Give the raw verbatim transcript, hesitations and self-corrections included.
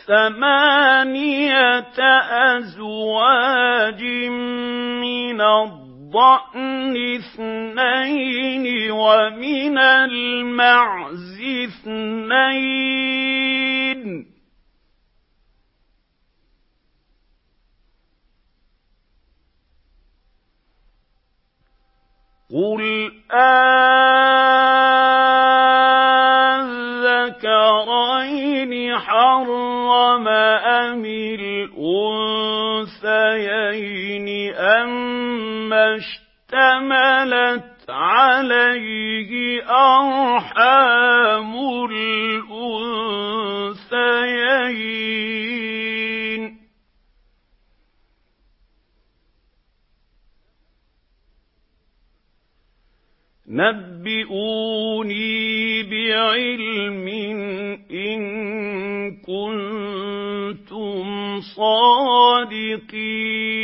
ثمانية أزواج من الضأن اثنين ومن المعز اثنين قل آلذكرين حرم أم الأنثيين أما اشتملت عليه أرحام الأنثيين نبئوني بعلم إن كنتم صادقين